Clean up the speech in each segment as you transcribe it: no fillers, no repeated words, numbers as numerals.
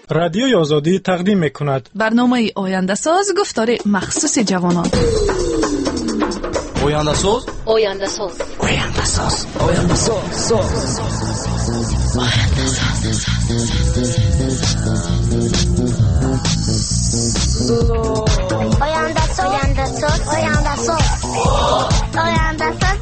رادیوی آزادی تقدیم می‌کند. برنامه آینده ساز گفتار مخصوص جوانان. آینده ساز، آینده ساز، آینده ساز، آینده ساز، آینده ساز، آینده ساز، آینده ساز، آینده ساز.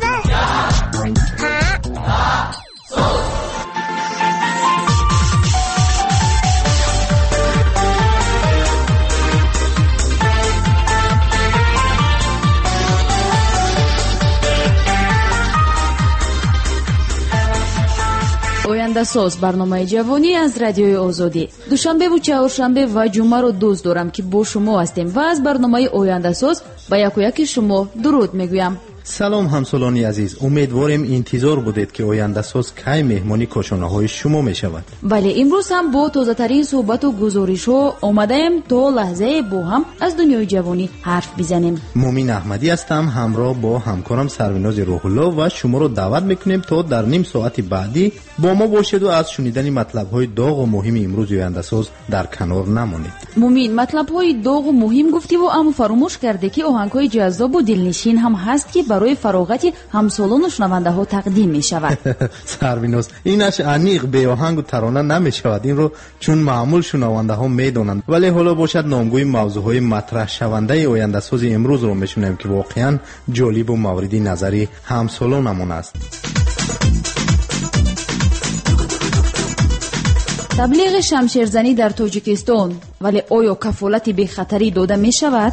آینده ساز برنامه جوانی از رادیوی آزادی. دوشنبه و چهارشنبه و جمعه رو دوست دارم که با شما هستیم و از برنامه آینده ساز با یکی شما درود میگویم. سلام همسالانی عزیز، امیدواریم انتظار بودید که آینده ساز کی مهمانی کاشانه های شما می شود. بله، امروز هم با تازه ترین صحبت و گزارش ها آمدیم تا لحظه با هم از دنیای جوانی حرف بزنیم. مومین احمدی هستم، همراه با همکارم سروناز روح الله و شما رو دعوت میکنیم تا در نیم ساعت بعدی با ما باشید و از شنیدن مطلب های داغ و مهم امروز آینده ساز در کنار نمانید. مومین، مطلب های داغ و مهم گفتی و اما فراموش کرده که آهنگ های جذاب و دلنشین هم هست که برای فراغت همسالان و شنونده ها تقدیم می شود. سروناز، اینش عمیق به آهنگ و ترانه نمی شود، این رو چون معمول شنونده ها می دانند. ولی حالا باشد نامگوی موضوع های مطرح شونده آینده ساز امروز رو میشنویم که واقعا جالب و مورد نظری همسالانمون است. تبلیغ شمشیرزنی در تاجیکستان، ولی آیا کفالت بی خطری داده می شود؟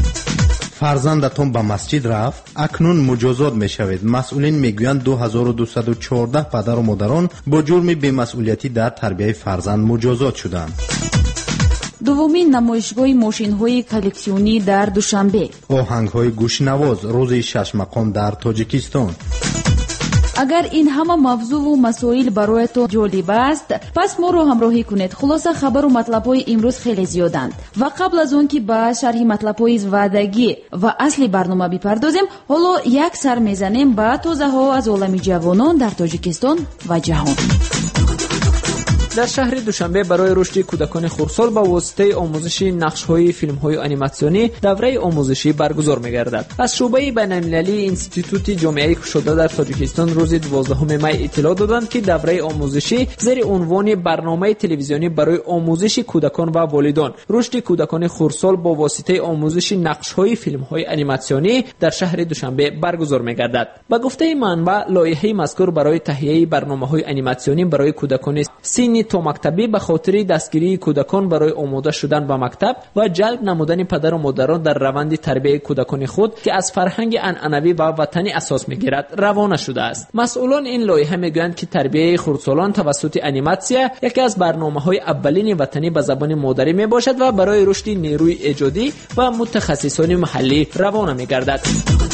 فرزندتون به مسجد رفت، اکنون مجازات می شود. مسئولین میگویند 2214 پدر و مادران با جرم بی‌مسئولیتی در تربیت فرزند مجازات شدند. دومین نمایشگاه ماشین‌های کلکسیونی در دوشنبه. آهنگ‌های گوشنواز روز 6 مقام در تاجیکستان. اگر این همه موضوع و مسائل برای تو جالب است، پس ما رو همراهی کنید. خلاصه خبر و مطلب‌های امروز خیلی زیادند و قبل از اون که به شرح مطلب‌های وعدگی و اصلی برنامه بپردازیم، حالا یک سر میزنیم به تازه‌ها از عالم جوانان در تاجیکستان و جهان. در شهر دوشنبه برای رشد کودکان خردسال با واسطه آموزش نقش‌های فیلم‌های انیماسیونی دوره آموزشی برگزار می‌گردد. از شعبه بین‌المللی انستیتوت جامعه کشاده در تاجیکستان روز 12 می اطلاع دادند که دوره آموزشی زیر عنوان برنامه تلویزیونی برای آموزش کودکان و والدان رشد کودکان خردسال با واسطه آموزش نقش‌های فیلم‌های انیماسیونی در شهر دوشنبه برگزار می‌گردد. با گفته منبع، لایحه مذکور برای تهیه برنامه‌های انیماسیونی برای کودکان سنی تا مکتبی به خاطر دستگیری کودکان برای آماده شدن به مکتب و جلب نمودن پدر و مادران در روند تربیت کودکان خود که از فرهنگ عنعنوی و وطنی اساس میگیرد روانه شده است. مسئولان این لایحه میگویند که تربیت خردسالان توسط انیماسیا یکی از برنامه‌های اولین وطنی به زبان مادری میباشد و برای رشد نیروی ایجادی و متخصصان محلی روانه میگردد.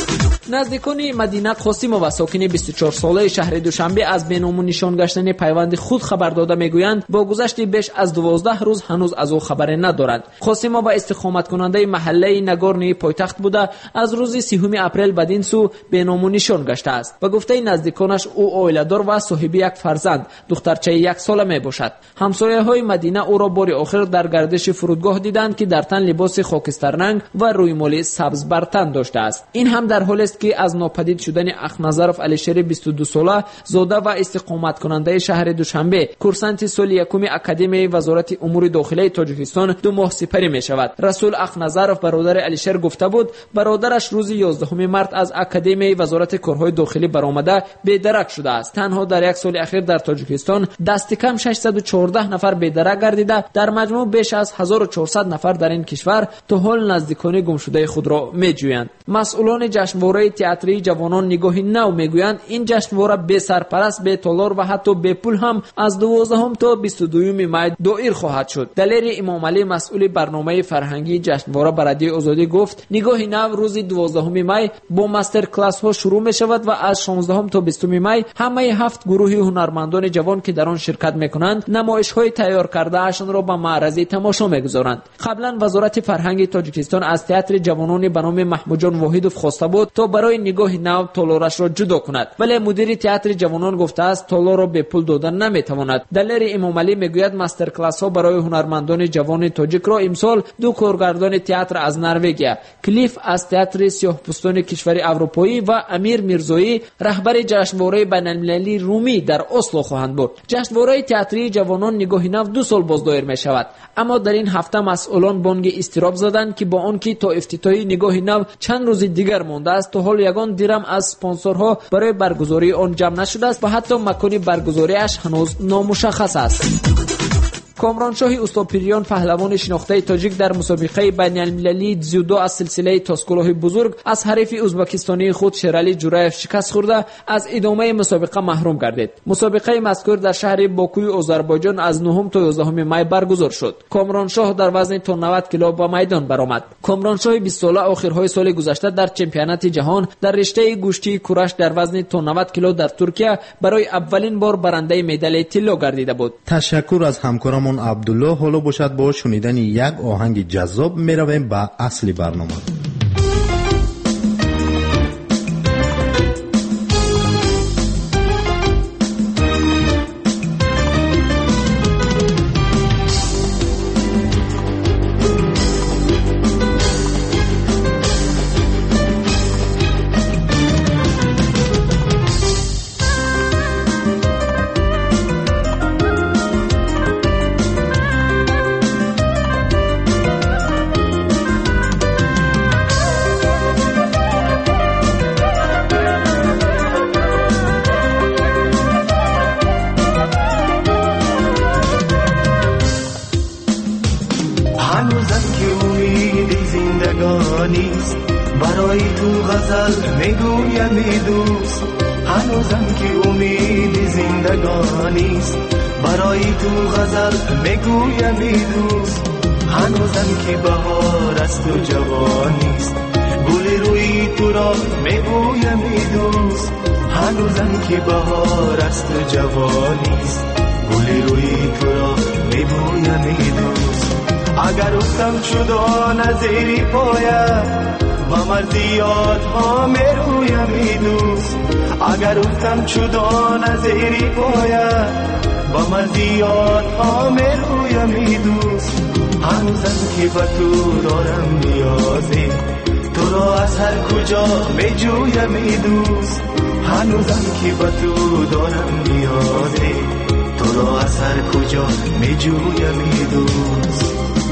نزدیکان مدینه قاسم و ساکن 24 ساله شهر دوشنبه از بینامون نشان گشتن پیوند خود خبر داده میگویند با گذشت بیش از 12 روز هنوز از او خبر ندارند. قاسم و استقامت کننده محله نگورنی پایتخت بوده از روز 30 اپریل بدین سو بینامون نشان گشته است و گفته نزدیکانش او عائله‌دار و صاحب یک فرزند دخترچه 1 ساله می باشد. همسایه‌های مدینه او را بار آخر در گردش فرودگاه دیدند که در تن لباس خاکستر رنگ و رویمال سبز بر تن داشته است. این هم در حالی است که از ناپدید شدن اخنظرف علیشیر 22 ساله زاده و استقامت کننده شهر دوشنبه کورسانت سال یکم اکادمی وزارت امور داخلی تاجیکستان 2 ماه سپری می شود. رسول اخنظرف برادر علیشیر گفته بود برادرش روز 11 مارس از اکادمی وزارت کارهای داخلی برآمده بی‌درک شده است. تنها در یک سال اخیر در تاجیکستان دست کم 614 نفر بی‌درک گردیده در مجموع بیش از 1400 نفر در این کشور تا حال نزدیکان گمشده خود را می‌جویند. مسئولان جشنواره تئاتری جوانان نگاهی نو میگویند این جشنواره بی سرپرست، بی تالار و حتی بی پول هم از 12 تا 22 می دایر خواهد شد. دلیر امام علی مسئول برنامه فرهنگی جشنواره برادی آزادی گفت نگاهی نو روز 12 می با مستر کلاس ها شروع می شود و از 16 تا 20 می همه 7 گروه هنرمندان جوان که در آن شرکت میکنند نمایش های تیار کرده اشان را به معرض تماشا میگذارند. قبلا وزارت فرهنگ تاجیکستان از تئاتر جوانان به نام محمود جان واحدوف خواسته بود تا برای نگاه نو تالارش را جدا کند. ولی مدیر تئاتر جوانان گفته است تالار را به پول دادن نمیتواند. دلیر امام علی میگوید ماستر کلاس ها برای هنرمندان جوان تاجیک را امسال دو کارگردان تئاتر از نروژ، کلیف از تئاتر سیاه‌پوستان کشور اروپایی و امیر میرزایی رهبر جشنواره بین‌المللی رومی در اسلو خواهند بود. جشنواره تئاتری جوانان نگاه نو 2 سال بازدایر می شود، اما در این هفته مسئولان بانگ استراب زدند که با آنکه تا افتتاح نگاه نو چند روز دیگر مانده است، تا حال یگان درم از اسپانسرها برای برگزاری آن جمع نشده است و حتی مکان برگزاریش هنوز نامشخص است. کامرانشاه استاپریان پهلوان شناخته تاجیک در مسابقه بین‌المللی дзیودو از سلسله تاسکولاه بزرگ از حریف ازبکستانی خود شیرالی جورایف شکست خورده از ادامه مسابقه محروم گردید. مسابقه مذکور در شهر باکوی آذربایجان از 9 تا 11 می برگزار شد. کامرانشاه در وزن تا 90 کیلو به میدان برآمد. کامرانشاه 20 ساله آخرهای سال گذشته در چمپیونات جهان در رشته گوشتی کورش در وزن تا 90 کیلو در ترکیه برای اولین بار برنده مدال طلا گردیده بود. تشکر از همکارم عبدالله. حالا باشد با شنیدن یک آهنگ جذاب میرویم به اصل برنامه. برای تو غزل میگویم دوست، هنوزم که امید زندگانیست. برای تو غزل میگویم دوست، هنوزم که بهار است و جوانیست. گل روی تو را میگویم دوست، هنوزم که بهار است و جوانیست. گل روی تو را میگویم دوست. اگر افتم شد نظری پایت با مرزیات ها میرویم دوست. اگر افتم شد نظری پایت با مرزیات ها میرویم دوست. هنوزم که به تو دارم نیازی، تو را از هر کجا میجویم دوست. هنوزم که به تو دارم نیازی، تو را از هر کجا میجویم دوست.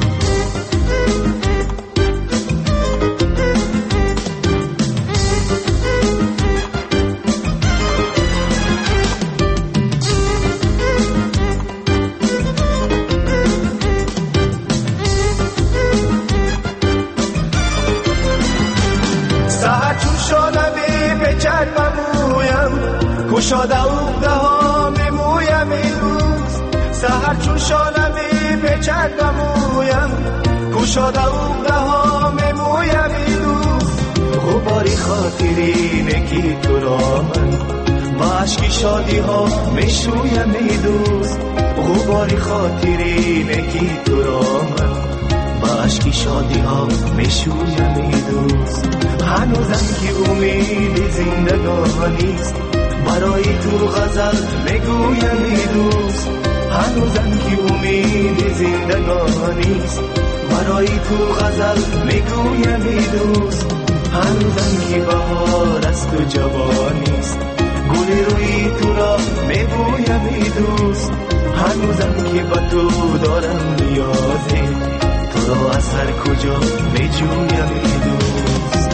کشاده اوقده ها میمویم روز، سهر چون شانمی پیچد بمویم. کشاده اوقده ها میمویم روز، غباری خاطری نکی تو را من با عشق شادی ها میشویم دوست. غباری خاطری نکی تو را من با عشق شادی ها میشویم دوست. هنوزم که امید زندگانیست، برای تو غزل میگویم دوست. هنوزم که امید زندگانیست، برای تو غزل میگویم دوست. هنوزم که بهار است و جوانیست، گل روی تو را میگویم دوست. هنوزم که به تو دارم نیازی، تو را از هر کجا میجویم دوست.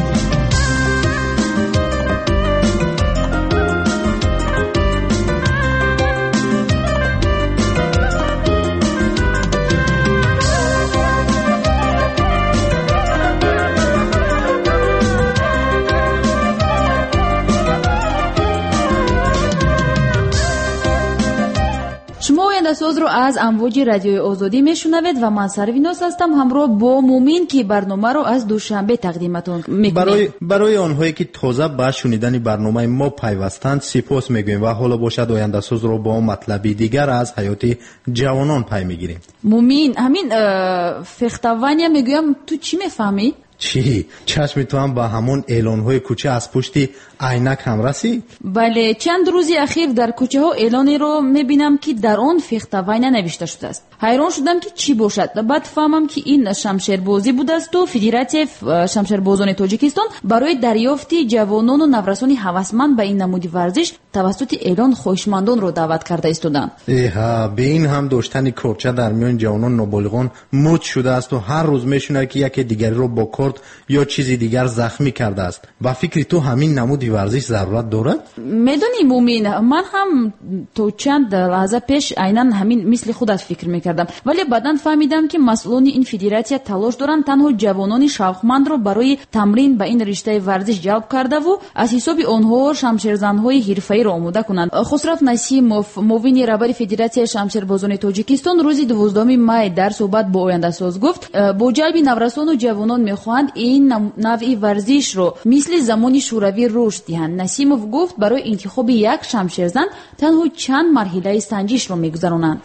ساز رو از امواج رادیوی آزادی میشنوید و من سرویناس هستم همراه با مومین که برنامه رو از دوشنبه تقدیمتون میکنیم. برای آنهایی که تازه به شنیدن برنامه ما پیوستند سپاس میگویم و حالا باشد آینده ساز رو با مطلبی دیگر از حیات جوانان پی میگیریم. مومین، همین فختوانی میگویم تو چی میفهمی؟ چی؟ چشم تو هم با همون اعلان‌های کوچه از پشت عینک هم رسید؟ بله، چند روزی اخیر در کوچه ها اعلانی رو میبینم که در آن فیختوینه نوشته شده است. حیران شدم که چی باشد. بعد فهمم که این شمشیربازی بوده است و فدراسیون شمشیربازان تاجیکستان برای دریافت جوانان و نورسان هوسمند به این نمود ورزش توسط اعلان خواهشمندان رو دعوت کرده ایستادند. به این هم داشتن کورچه در میان جوانان نابالغان مد شده است و هر روز میشونه که یکی دیگری رو با کورت یا چیزی دیگر زخمی کرده است. با فکر تو همین نمود ورزش ضرورت دارد؟ میدونی مومین، من هم تو چند لحظه پیش عیناً همین مثل خودت فکر میکردم، ولی بعداً فهمیدم که مسئولان این فدراسیون تلاش دارن تنها جوانان شوقمند رو برای تمرین به این رشته ورزش جلب کرده و از حساب آنها شمشیرزن‌های حرفه‌ای را آماده کنند. خسرو نسیموف، معاون رهبر فدراسیون شمشیربازان تاجیکستان، روز 12 می در صحبت با آینده ساز گفت با جلب نورسان و جوانان میخواهند این نوع ورزش رو مثل زمان شوروی رشد دهند. نسیموف گفت برای انتخاب یک شمشیرزن تنها چند مرحله سنجش رو میگذرانند.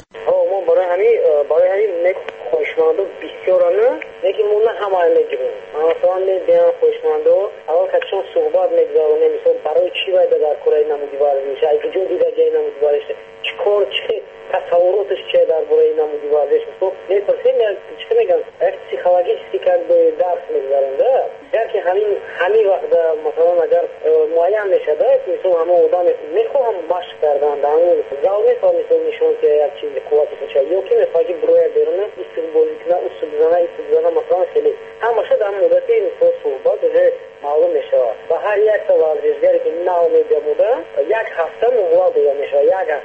برای همین خوشمندو بسیارانه لیکن مونا همه میگیرن. مثلا میگن خوشمندو اول که چون صحبت میگذارونه مثلا برای چی باید در کره نمودی ورزش اگه جو دیگه جای نمودی ورزش چیکار چه تصوراتش چه در برای نمودی ورزش مثلا میپرسین چه میگن پسیکولوژی که درس میگذارنده در که همین وقت مثلا اگر معین نشه مثلا همه آدم میخوام باش کردن همون زاو مثلا نشون که یک چیز قوتی چه یا که مثلا برای بیرون استفاده کنه استفاده مثلا خیلی همشه در مدت این صحبت معلوم میشه و هر یک ورزشگری که ناامیده بوده یک هفته مهلت دیگه میشه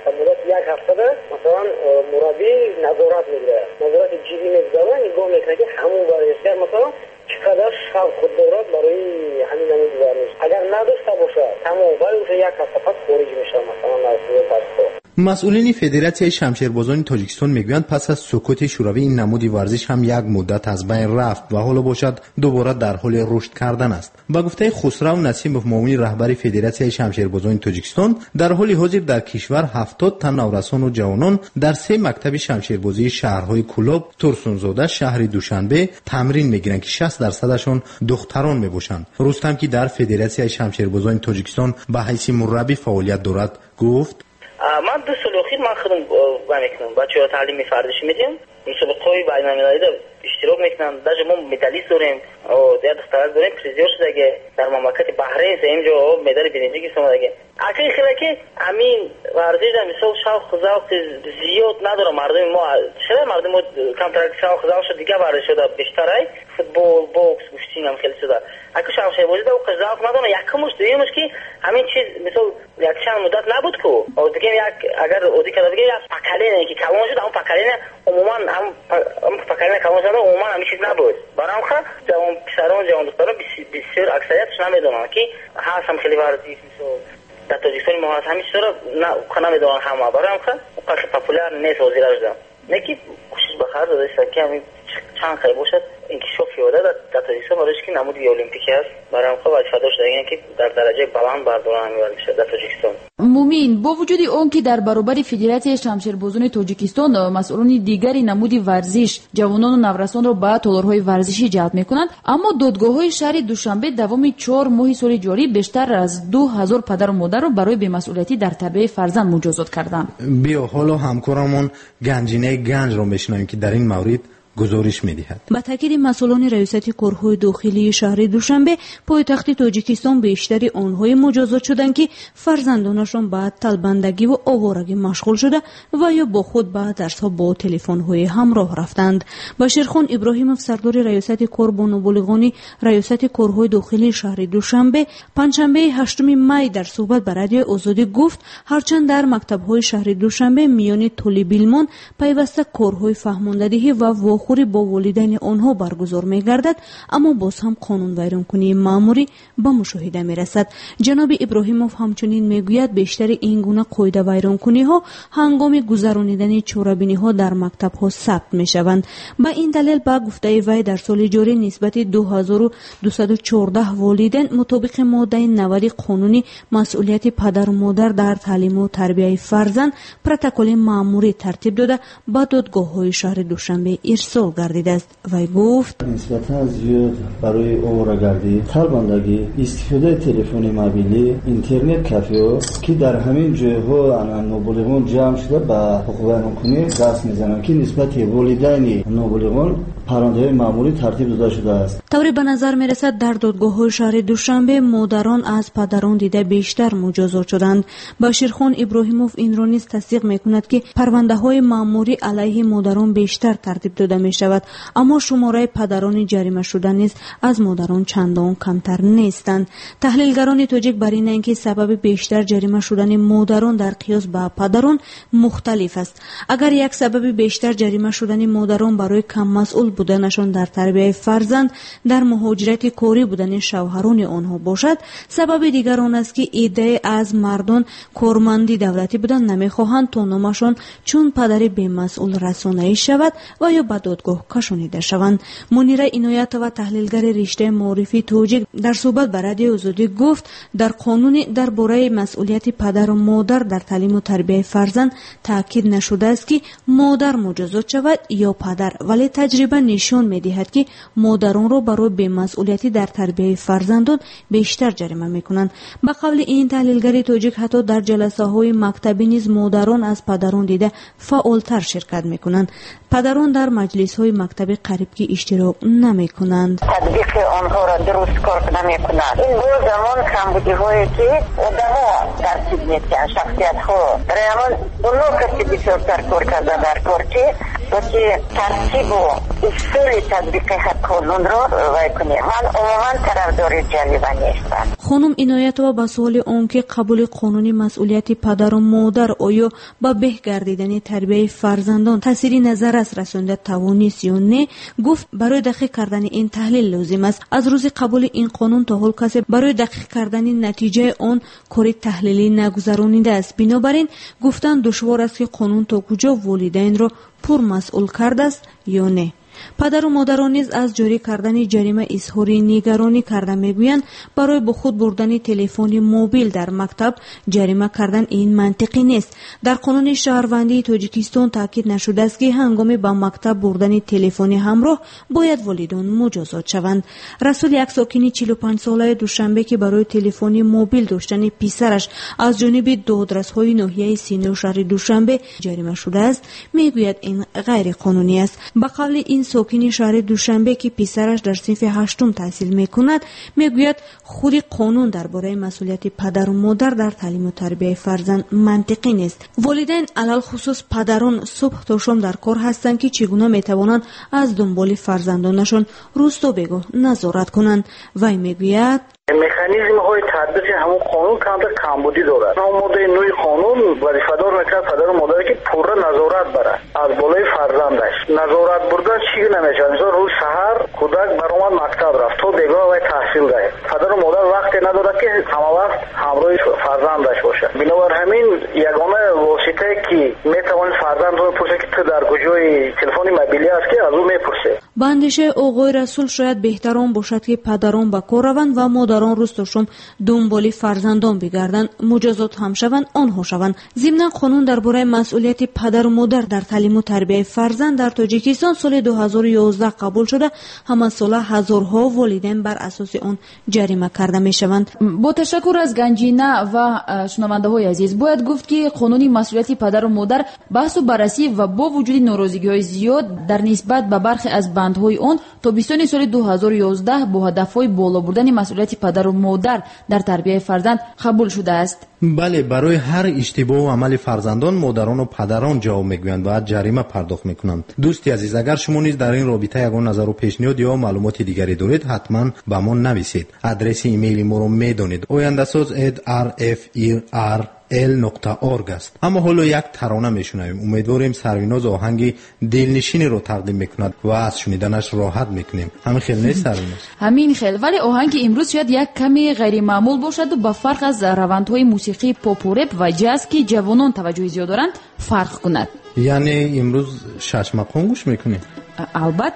یک هفته مثلا مربی نظارت میگیره نظارت جدی میگذاره نگاه میکنه که همون ورزشگر مثلا چقدر شوق خود دارد برای همین نمود ورزش اگر نداشته باشه تمام ولی یک هفته پس خارج میشه مثلا از مسئولین فدراسیون شمشیربازان تاجیکستان میگویند پس از سقوط شوروی این نمود ورزش هم یک مدت از بین رفت و حالا باشد دوباره در حال رشد کردن است. با گفته خسرو نسیموف، معاون رهبر فدراسیون شمشیربازان تاجیکستان، در حال حاضر در کشور 70 تن نورسان و جوانان در 3 مکتب شمشیربازی شهرهای کلوب، ترسونزاده، شهر دوشنبه تمرین میگیرند که 60% دختران میباشند. رستم که در فدراسیون شمشیربازان تاجیکستان به حیث مربی فعالیت دارد گفت من 2 سال اخیر من خودم میکنم بچه‌ها تعلیم فردیش میدیم مسابقه‌های بین‌المللی اشتراک میکنم در ما مدالیست داریم و در دختران داریم پرزیدنت شده در مملکت بحرین اینجا مدال برنزی گرفتم دیگه اگه خیلی که همین ورزش در مثال شوق ذوق زیاد نداره مردم ما چرا مردم ما کمتر شوق ذوق دیگه ورزش شده بیشتره فوتبال بوکس گوشتینگ هم خیلی شده اگه شوق بازی دو ذوق نداره یکمش دویمش که همین چیز مثال یک چند مدت نبود کو و دیگه یک اگر اودی کلا دیگه یک پکلینه که کلان شد اون پکلینه عموما هم پکلینه کلان شده عموما همین چیز نبود برام خا جوان پسران جوان دختران بسیار اکثریتش نمیدونن که هست هم خیلی ورزش مثال در تاجیکستان ما هست همین چیزا نه کنه میدونن همه برام خا خیلی پاپولار نیست وزیر اجرا نکی کوشش بخیر داشته که همین چند خیلی باشد انکشاف یاده در تاجیکستان برایش که نمود المپیکی است برام خب وظیفه داشته اینه که در درجه بلند بردارن ورزش در تاجیکستان. مومین، با وجود اون که در برابر فدراسیون شمشیربازان تاجیکستان مسئولان دیگری نمود ورزش جوانان و نورسان را به تالارهای ورزشی جلب میکنند، اما دادگاه‌های شهر دوشنبه دوام 4 ماه سال جاری بیشتر از 2000 پدر و مادر را برای بی‌مسئولیتی در تربیت فرزند مجازات کردند. بیا حالا همکارمون گنجینه گنج را میشنویم که در این مورد گزارش می‌دهد. با تاکید مسئولان ریاست کارهای داخلی شهر دوشنبه پایتخت تاجیکستان بیشتری آنهای مجازات شدند که فرزندانشان به طلبندگی و آوارگی مشغول شده و یا با خود به درس‌ها با تلفن‌های همراه رفتند. بشیرخان ابراهیموف، سردار ریاست کار با نابالغان ریاست کارهای داخلی شهر دوشنبه پنجشنبه 8 می در صحبت با رادیو آزادی گفت هرچند در مکتب‌های شهر دوشنبه میان طالب علمان پیوسته کارهای فهماندهی و خوری با والدین آنها برگزار می‌گردد، اما باز هم قانون ویرانکنی مأموری به مشاهده می‌رسد. جناب ابراهیموف همچنین میگوید بیشتر این گونه قاعده ویرانکنی‌ها هنگام گذرانیدن چورابینی‌ها در مکتب‌ها ثبت می‌شوند. به این دلیل با گفته وی در سال جاری نسبت 2214 والدین مطابق ماده 90 قانون مسئولیت پدر و مادر در تعلیم و تربیت فرزند پروتکل مأموری ترتیب داده به دادگاه‌های شهر دوشنبه ارسال سال گردیده است. وی گفت نسبتا زیاد برای آواره‌گردی، طلبندگی، استفاده تلفن موبیلی، اینترنت کافه که در همین جاها نابالغان جمع شده به حقوق ناکنی دست میزنند که نسبت والدین نابالغان پرونده‌های معمولی ترتیب داده شده است. طوری به نظر میرسد در دادگاه‌های شهر دوشنبه مادران از پدران دیده بیشتر مجازات شدند. بشیرخان ابراهیموف این را نیز تصدیق میکند که پرونده‌های مأموری علیه مادران بیشتر ترتیب داده می شود، اما شماره پدران جریمه شده نیز از مادران چندان کمتر نیستند. تحلیلگران تاجیک بر این اینکه سبب بیشتر جریمه شدن مادران در قیاس به پدران مختلف است. اگر یک سبب بیشتر جریمه شدن مادران برای کم مسئول بودنشان در تربیت فرزند در مهاجرت کاری بودن شوهران آنها باشد، سبب دیگر آن است که ایده از مردان کارمندی دولتی بودن نمیخواهند تا نامشان چون پدر بی‌مسئول رسانه‌ای شود و یا به دادگاه کشانیده شوند. منیره عنایت و تحلیلگر رشته معرفی توجیک در صحبت با رادیو آزادی گفت در قانون درباره مسئولیت پدر و مادر در تعلیم و تربیت فرزند تاکید نشده است که مادر مجازات شود یا پدر، ولی تجربه نشان می‌دهد که مادران را برای بی‌مسئولیتی در تربیت فرزندان بیشتر جریمه می‌کنند. به قول این تحلیلگر توجیک حتی در جلسه‌های مکتبی نیز مادران از پدران دیده فعالتر شرکت می‌کنند. پدران در مجلس‌های مکتبی قریبی اشتراک نمی‌کنند. تطبیق آنها را درست کار نمی‌کنند. این دو زمان کمبودی‌هایی که آدم‌ها ترتیب می‌دهند، شخصیت‌ها برای همان اونها کسی بسیارتر کار کرده در کار که ترتیب و اصول تطبیق قانون را وای کنیم. من عموما طرفدار جریمه نیستم. خانم عنایتова با سوال اون که قبول قانونی مسئولیت پدر و مادر آیا با به گردیدن تربیت فرزندان تأثیری نظر است رسانده توانست یا نه، گفت برای دقیق کردن این تحلیل لازم است. از روز قبول این قانون تا حال کسی برای دقیق کردن نتیجه آن کاری تحلیلی نگذرانیده است. بنابراین گفتن دشوار است که قانون تا کجا والدین را پر مسئول کرده است یا نه. پدر و مادران نیز از جاری کردن جریمه اظهار نگرانی کرده میگویند برای به خود بردن تلفن موبیل در مکتب جریمه کردن این منطقی نیست. در قانون شهروندی تاجیکستان تاکید نشده است که هنگام به مکتب بردن تلفن همراه باید والدین مجازات شوند. رسول یک ساکن 45 ساله دوشنبه که برای تلفن موبیل داشتن پسرش از جانب دادرس‌های ناحیه سینو شهر دوشنبه جریمه شده است میگوید این غیر قانونی است. به قول این ساکن شهر دوشنبه که پسرش در صنف 8 تحصیل میکند میگوید خود قانون درباره مسئولیت پدر و مادر در تعلیم و تربیت فرزند منطقی نیست. والدین علل خصوص پدران صبح تا شام در کار هستند که چگونه میتوانند از دنبال فرزندانشان روز تا بگاه نظارت کنند. وی میگوید مکانیزم های تطبیق همون قانون کمبودی دارد. همون ماده 9 قانون وظیفه‌دار میکرد پدر و مادر که پورا نظارت برد از بالای فرزندش. نظارت بردن چیزی نمیشه. مثلا روز سحر کودک برآمد مکتب رفت تا بگاه و تحصیل گرفت. پدر و مادر وقتی ندارد که همه وقت همراه فرزندش باشه. بنابر همین یگانه واسطه که میتوانید فرزند رو بپرسه که تو در کجای تلفن موبیلی است که از او میپرسه. بندش آقای رسول شاید بهتران باشد که پدران به کار روند و مادران روز تا شام دنبال فرزندان بگردند، مجازات هم شوند آنها شوند. ضمن قانون درباره مسئولیت پدر و مادر در تعلیم و تربیت فرزند در تاجیکستان سال 2011 قبول شده. همه سال هزارها والدین بر اساس آن جریمه کرده می شوند. با تشکر از گنجینه و شنونده های عزیز، باید گفت که قانونی مسئولیت پدر و مادر بحث و بررسی و با وجود ناراضگی های زیاد در نسبت به برخی از بندهای آن تابستان سال 2011 با هدفهای بالا بردن مسئولیت پدر و مادر در تربیت فرزند قبول شده است. بله، برای هر اشتباه و عمل فرزندان مادران و پدران جواب میگویند و جریمه پرداخت میکنند. دوستی عزیز، اگر شما نیز در این رابطه یگان نظر و پیشنهاد یا معلومات دیگری دارید حتما به ما نویسید. آدرس ایمیل ما رو میدونید: oyandasaz@rfir.org است. اما حالا یک ترانه میشنویم. امیدواریم سریناز آهنگ دلنشینی رو تقدیم میکند و از شنیدنش راحت میکنیم. همین خیل نیست سریناز؟ همین خیل، ولی آهنگ امروز شاید یک کمی غیر معمول باشد و با فرق از روندهای موسیقی پاپ و رپ و جاز که جوانان توجه زیاد دارند فرق کند. یعنی امروز شش مقام گوش میکنیم؟ البته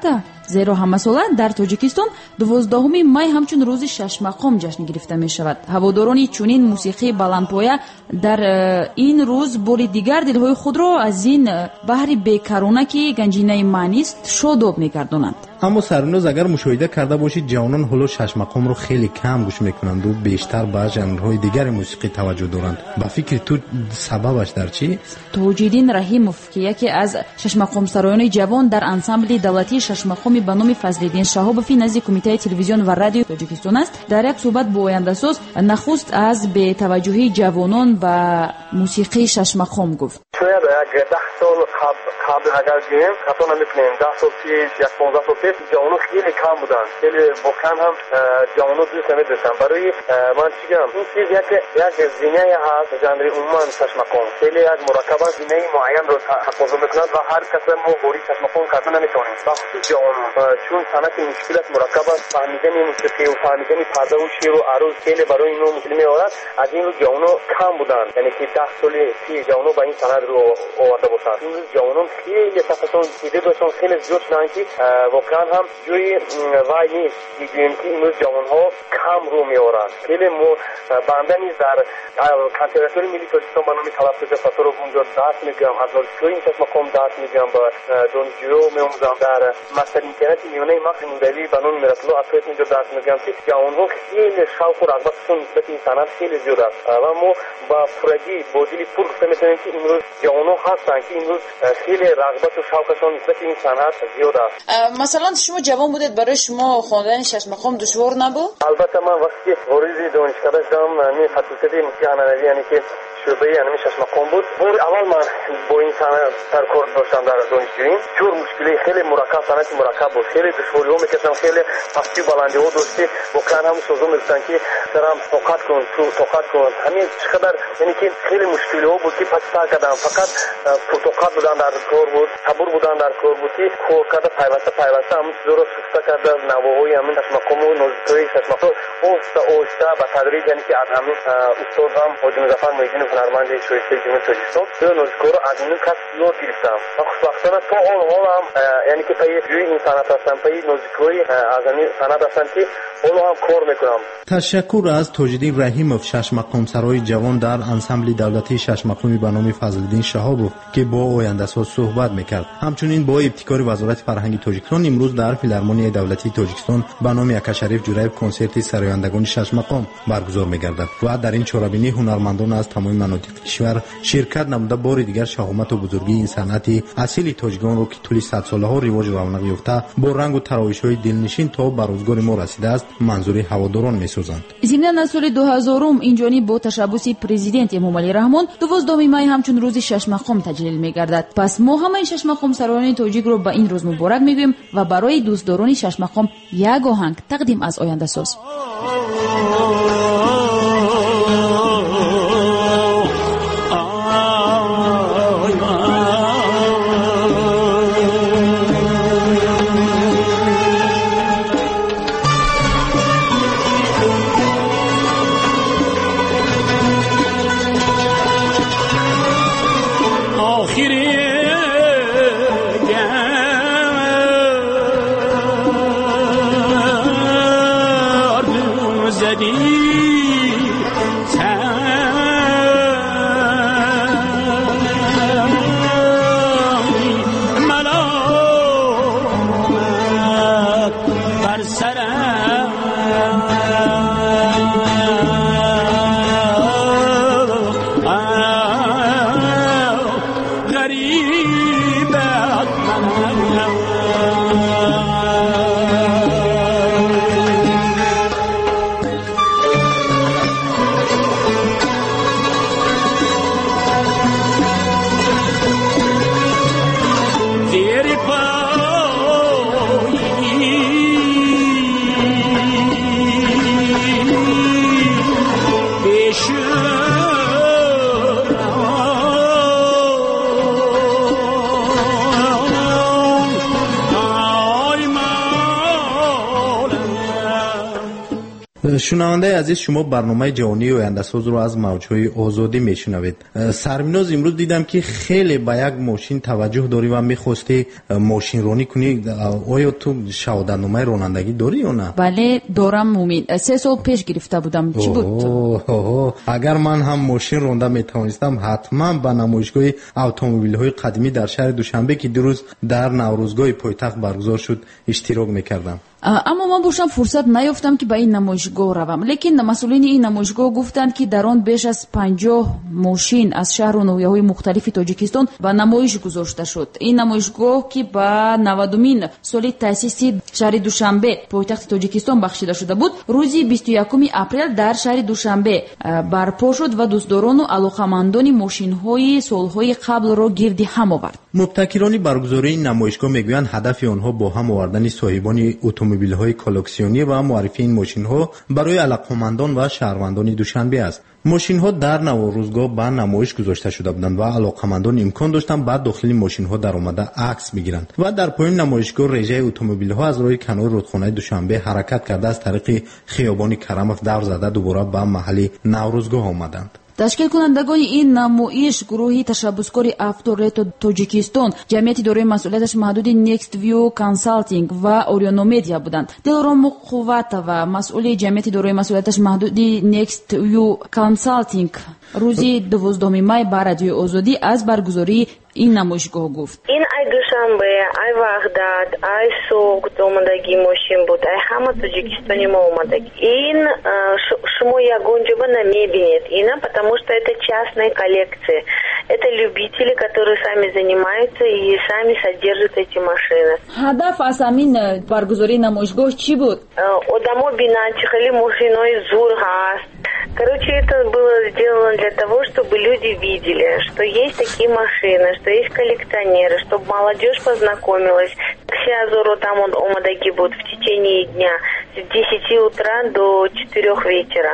зеро ҳамасола дар тоҷикистон 12 май ҳамчун рӯзи шашмақом ҷашн гирифта мешавад. ҳаводорони чунин мусиқии баландпоя дар ин рӯз бори дигар дилҳои худро аз ин баҳри бекарона ки ганҷинаи маънист шодоб мегардонанд. аммо саринӯз агар мушоҳида карда бошед ҷавонон ҳоло шашмақомро хеле кам гӯш мекунанд ва бештар ба жанрҳои дигари мусиқӣ таваҷҷӯҳ доранд. ба фикри ту сабабаш дар чӣ? тоҷиддин раҳимов ки яке аз шашмақомсароёни ҷавон дар ансамбли давлатии шашмақоми ба номи фазлиддин шаҳобови назди кумитаи телевизион ва радиои тоҷикистон аст, дар як суҳбат бо ояндасоз нахуст аз бетаваҷҷӯҳии ҷавонон ба мусиқии шашмақом гуфт. شاید اگه 10 سال قبل اگر بگیم حتی نمیتونیم 10 سال پیش یا 15 سال پیش جوانو خیلی کم بودن، خیلی واقعا هم جوانو دوست نمی‌داشتن. برای من چیگم این چیز یک زینه هست ژانر عموما چشمقام، خیلی یک مرکب زینه معین رو تقاضا می‌کند و هر کس ما بوری چشمقام کردن نمی‌تونیم. وقتی جوانو چون صنعت مشکلات مرکب است، فهمیدن موسیقی و فهمیدن پرده و شعر و عروض خیلی برای اینو مشکل می‌آورد. از این رو جوانو کم بودن، یعنی که 10 سال پیش جوانو با این صنعت رو آورده باشند. این جوانان خیلی تفاوتشون دیده باشن، خیلی زیاد شدن که واقعا هم جوی وای نیست دیدیم که این جوانها کم رو میارن. خیلی بنده نیست در کنسرواتوار ملی تاجیکستان به نام تلفظ فاتور اونجا درس میگم، از دانشگاه این چشمقام درس میگم، با دانشجو میآموزم. در مکتب اینترنت میونه مخ موندوی به نام میراتلو اطراف اینجا درس میگم که جوانها خیلی شوق و رغبتشون نسبت این صنعت خیلی زیاد است و ما با فرگی با دل پر میتونیم که امروز جوانها هستن که امروز خیلی رغبت و شوقشون نسبت این صنعت زیاد است. مثلا شما جوان بودید، برای شما خواندن ششمقام دشوار نبود؟ البته من وقتی وارد دانشگاه شدم می فاکولته موسیقی هنری یعنی که شعبه انمی ششمقام بود. اول من با این صنعت سرکار داشتم در دانشجویی. جور مشکلی خیلی مرکب، صنعت مرکب بود. خیلی دشواری‌ها می‌کشیدم، خیلی پستی و بلندی‌ها داشتی. واقعا هم سوزون می‌گفتن که سرم طاقت کن. همین چقدر یعنی که خیلی مشکلی‌ها بود که پس کردم. فقط طاقت بودن در کار بود، صبر بودن در کار بود که کار کرده پیوسته همین چیزا رو سوسته کرده. نواهای همین ششمقام و نوزیکای ششمقام اوستا به تدریج یعنی که از همین استادم حاجی مظفر محیدین هنرمند شایسته جمهوری تاجیکستان دو نوزیکا رو از این کس یاد گرفتم. و خوشبختانه تا حال هم یعنی که پای جوی این صنعت هستم، پای نوزیکای از این صنعت هستم که حالا هم کار میکنم. تشکر از توجیدین رحیمов ششمقامسرای جوان در انسامبل دولتی ششمقامی به نام فضلالدین شهابov که با آینده‌ساز صحبت میکرد. همچنین با ابتکار وزارت فرهنگ تاجیکستان امروز در فیلارمونی دولتی تاجیکستان به نام یکشریف جورایب کنسرت سرایندگان ششمقام برگزار میگردد و در این چهاربینی هنرمندان از تمام مناطق کشور شرکت نموده بار دیگر شهامت و بزرگی این صنعت اصیل تاجیکان رو که طول 100 سالها رواج رونق یافته با رنگ و تراوش‌های دلنشین تا به روزگار ما رسیده است منظور هواداران میسازند. ضمن از سال 2000 این جانب با تشبث پرزیدنت امامعلی رحمان 12 مای همچون روز ششمقام تجلیل میگردد. پس ما همه ششمقام سرایان تاجیک رو به این روز مبارک میگویم و برای دوستداران ششمقام یک آهنگ تقدیم از آینده ساز. Gel شنونده عزیز، شما برنامه جهانی آینده‌ساز رو از موج‌های آزادی میشنوید. سرمیناز، امروز دیدم که خیلی به یک ماشین توجه داری و میخواستی ماشین رانی کنی. آیا تو شهادتنامه رانندگی داری یا نه؟ بله دارم مومین. 3 سال پیش گرفته بودم. چی بود؟ اگر من هم ماشین رانده میتوانستم حتما به نمایشگاه اتومبیل‌های قدیمی در شهر دوشنبه که دیروز در نوروزگاه پایتخت برگزار شد اشتراک میکردم. اما من باشم فرصت نیافتم که به این نمایشگاه روم. لیکن مسئولین این نمایشگاه گفتند که در آن بیش از 50 ماشین از شهر و ناحیه‌های مختلف تاجیکستان به نمایش گذاشته شد. این نمایشگاه که با 90مین سال تأسیس شهر دوشنبه پایتخت تاجیکستان بخشیده شده بود، روز 21 اپریل در شهر دوشنبه برپا شد و دوستداران و علاقمندان ماشین‌های سال‌های قبل را گرد هم آورد. مبتکران برگزاری این نمایشگاه میگویند هدف آنها با هم آوردن صاحبان اتومبیل‌های کالکسیونی و معرفی این ماشین‌ها برای علاقمندان و شهروندان دوشنبه است. ماشین‌ها در نوروزگاه به نمایش گذاشته شده بودند و علاقمندان امکان داشتند بعد داخل ماشین‌ها در آمده عکس بگیرند و در پایین نمایشگاه رژه اتومبیل‌ها از راه کنار رودخانه دوشنبه حرکت کرده از طریق خیابان کرمف دور زده دوباره به محل نوروزگاه آمدند. تشکیل کنندگان این نمایش گروهی تشبثکار авторетو تاجیکستان، جمعیتی دارای مسئولیتش محدود نیکست ویو کانسالتینگ و اوریانو مدیا بودند. دلارام قوت و مسئول جمعیتی دارای مسئولیتش محدود نیکست ویو کانسالتینگ روزی 12 می با رادیو آزادی از برگزاری این نمایشگاه گفت: این ای دوشنبه، ای وحدت، ای سوخت اومدگی ماشین بود، ای همه تاجیکستانی ما اومدگی. این شما ягонжа набинет, именно потому что это частная коллекция. Это любители, которые сами занимаются и сами содержат эти машины. هدف از همین برگزاری نمایشگاه چی بود؟ Адамо бинанчи хали машиной зур гаст. Короче, это было сделано для того, чтобы люди видели, что есть такие машины, что есть коллекционеры, чтобы молодежь познакомилась. Все азору там омадаги будут в течение дня с 10 утра до 4 вечера.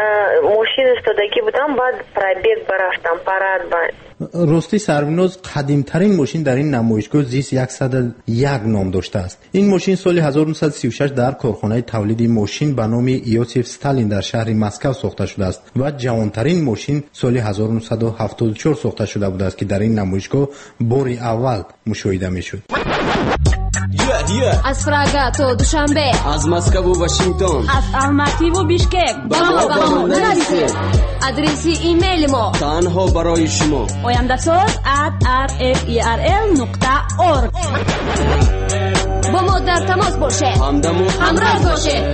Мужчины стадаги будут там пробег бараш, там парад бар. راستی سرمیناز، قدیمترین ماشین در این نمایشگاه زیس 101 نام داشته است. این ماشین سال 1936 در کارخانه تولید ماشین به نام یوسف استالین در شهر مسکو ساخته شده است و جوانترین ماشین سال 1974 ساخته شده بود است که در این نمایشگاه بار اول مشاهده میشد. از فراگا تو دوشنبه، از مسکو و واشنگتن، از الماتی و بیشکک، با نرسید. ادرسی ایمیل ما تنها برای شما oyandasaz@rferl.org. با ما در تماس باشه، همراه باشه.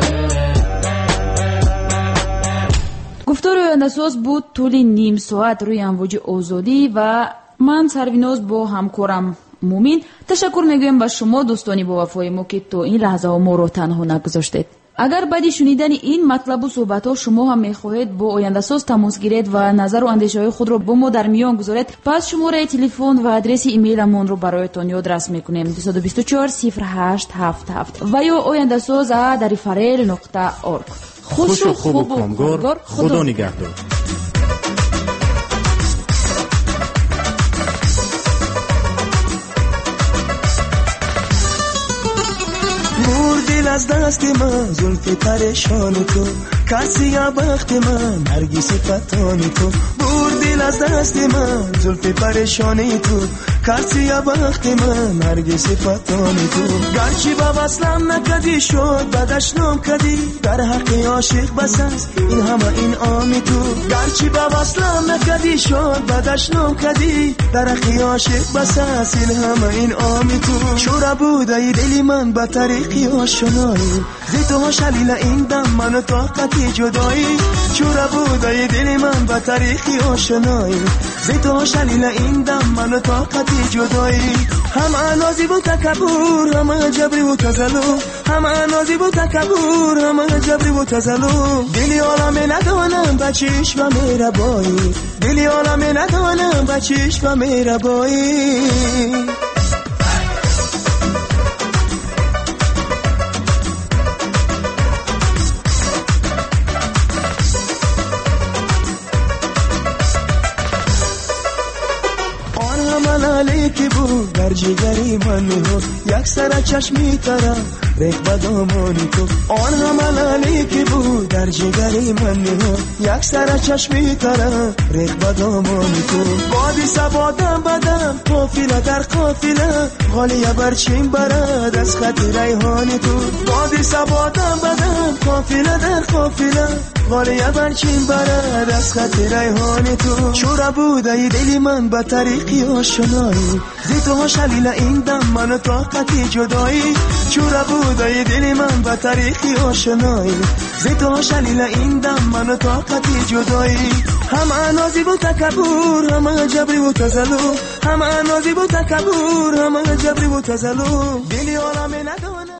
گفتار آینده‌ساز بود طول نیم ساعت روی امواج آزادی و من سرویناز با همکارم مومین تشکر میگویم به شما دوستانی با وفای ما که تو این لحظه ما رو تنها نگذاشتید. اگر بعد شنیدن این مطلب و صحبت ها شما هم میخواهید با آینده‌ساز تماس گیرید و نظر و اندیشه های خود رو با ما در میان گذارید، پس شماره تلفن و آدرس ایمیل مون رو برایتان یادداشت میکنیم: 224 0877 و یا oyandasaz@rferl.org. خوش و خوب و کامگار، خدا نگهدار. دل از دست من، زلف پریشان تو، کسی یا بخت من، نرگس فتان تو. بور دل از دست من، زلف پریشان تو، کسی یا بخت من، نرگس فتان تو. گرچه با وصلم نکدی شد بدش نام کدی، در حق عاشق بس است این همه این آمی تو. گرچه با وصلم نکدی شد بدش نام کدی، در حق عاشق بس است این همه این آمی تو. چورا بوده دلی من با طریقی آشنایی، زی تو شلیل این دم من طاقتی جدایی. چورا بوده دلی من با طریقی آشنایی، زی تو شلیل این دم من طاقتی جدایی. هم نازی بود تکبر، هم جبری و تزلو، هم نازی بود تکبر، هم جبری و تزلو. دلی عالم ندانم بچیش و مهربایی، دلی عالم ندانم بچیش و مهربایی. که بود در جگری من میهد، یک سر چشمی ترم ریخ به دامان تو. آن هملالی که بود در جگری من یک سر چشمی تره ریخ به دامان تو. بادی سبادم بدم قافله در قافله غالیه برچین برد از خط ریحان تو. بادی سبادم بدم قافله در قافله غالیه برچین برد از خط ریحان تو. چورا بوده ای دلی من به طریقی آشنایی زی تو ها شلیل این دم من طاقتی جدایی. چورا بوده ای دلی من به طریقی آشنایی زی تو ها شلیل این دم من طاقتی جدایی. همه نازی بود تکبور همه جبری بود تزلو همه نازی بود تکبور همه جبری بود تزلو. دلی عالم ندانه